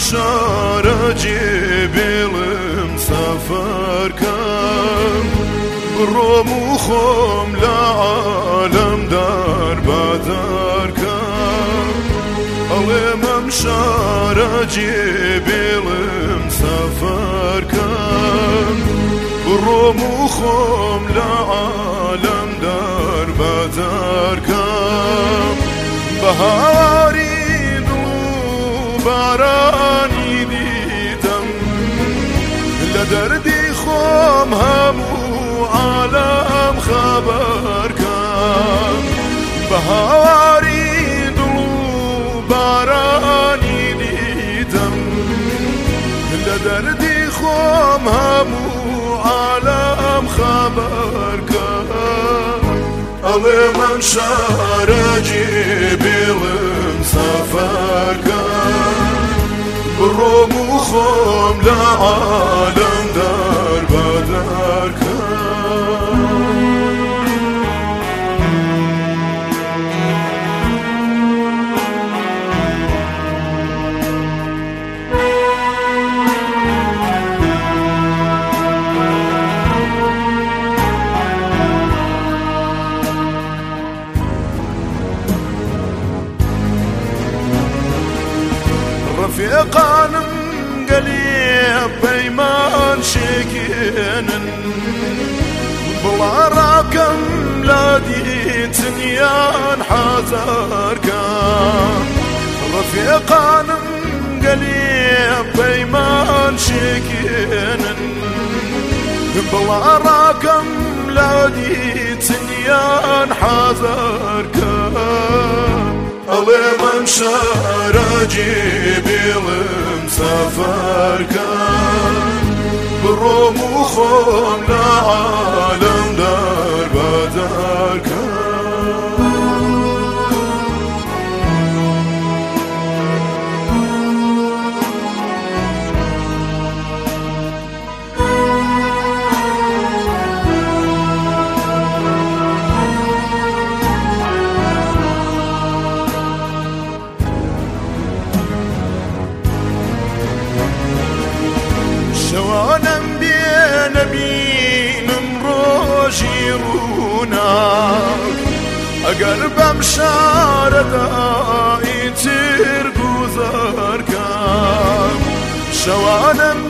شارجي بلم سفر كم بروم وخوم لعالم دار بدار كم ألم شارجي بلم سفر كم بروم وخوم لعالم دار بدار كم بهاري باراني ديدم لدردي خوم همو عالم خبر كان بهاري دلو باراني ديدم لدردي خوم همو عالم خبر كان ألي من شارجي بلم سفر كان بروم وخوم لعالم دار بدار كان رفيقان قليب بيمان شكين بلا راكم لا ديتن يان حذر كان رفيقان قليب بيمان شكين بلا راكم لا ديتن يان حذر كان ألي من شارجي بلم سفر كان بروم وخوم لعالم دار بدار كان شوانم بين بينم روجي روناك أقرب مشاردة ترقوزر كام شوانم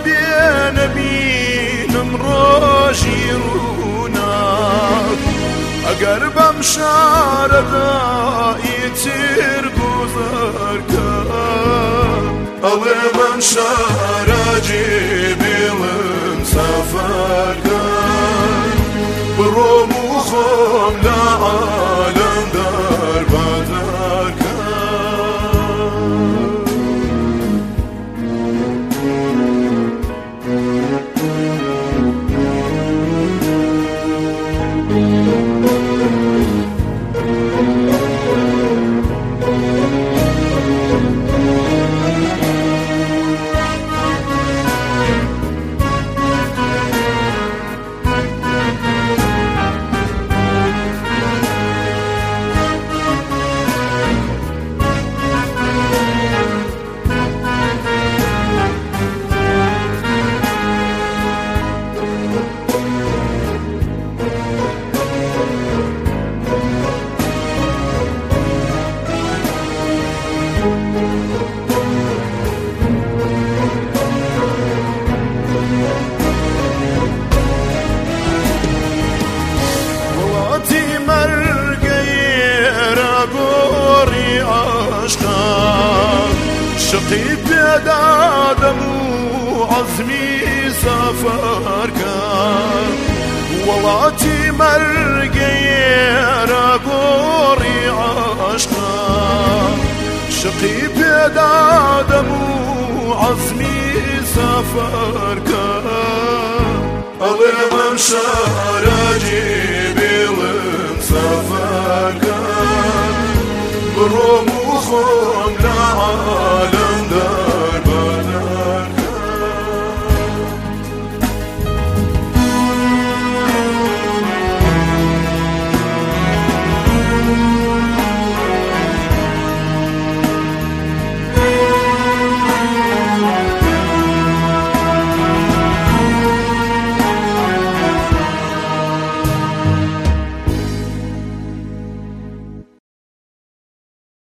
بين روجي روناك أقرب مشاردة ترقوزر كام ألي من شارجي بلم سفر كان بروم وخوم لعالم دار بدار كان شقي بيدادم وعزمي سفر كان ولاتي مرقير قوري عشقا شقي بيدادم وعزمي سفر كان ألي من شارجي بلم سفر كان بروم وخوم